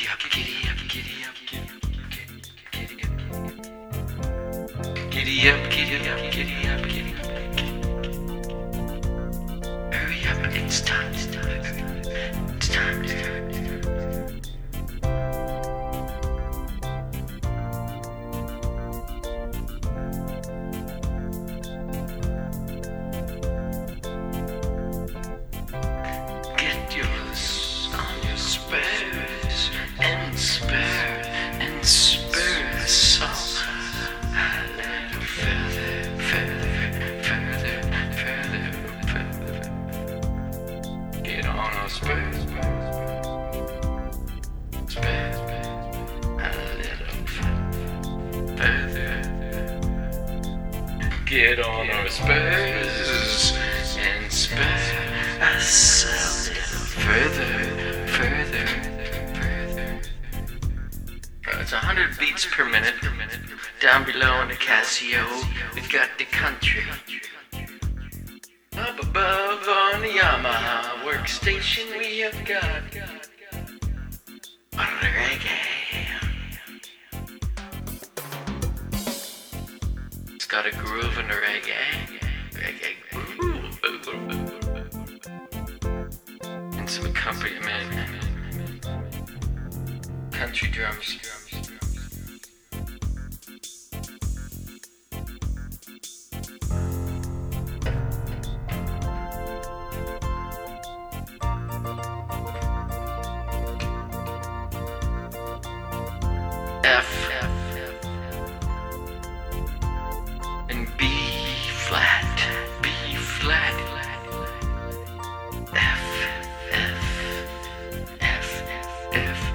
up, giddy up, giddy up, giddy up, giddy up, giddy up, giddy up, giddy up, giddy up. Hurry up, it's time, it's time, it's time, it's time. Get yours on your spares and spare the soul a little further, further, further, further, further. Get on our spares, spares, a little further. Get on our spares and spare us a little further, further, further. It's 100 beats per minute. Down below in the Casio, we've got the country. Up above on the Yamaha workstation, we have got reggae. It's got a groove in the reggae. Reggae groove. And some accompaniment. Country drums. F and B flat, B flat, F, F, F, F.